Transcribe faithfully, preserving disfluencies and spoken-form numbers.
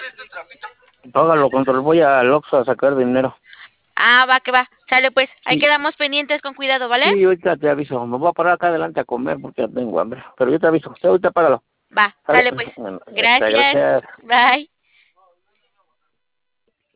Págalo, control. Voy al Oxxo a sacar dinero. Ah, va, que va. Sale pues. Ahí Sí, quedamos pendientes con cuidado, ¿vale? sí, ahorita te aviso. Me voy a parar acá adelante a comer porque ya tengo hambre. Pero yo te aviso. Sí, ahorita págalo. Va, ¿Sale? sale pues. Bueno, este, Gracias. gracias. Bye.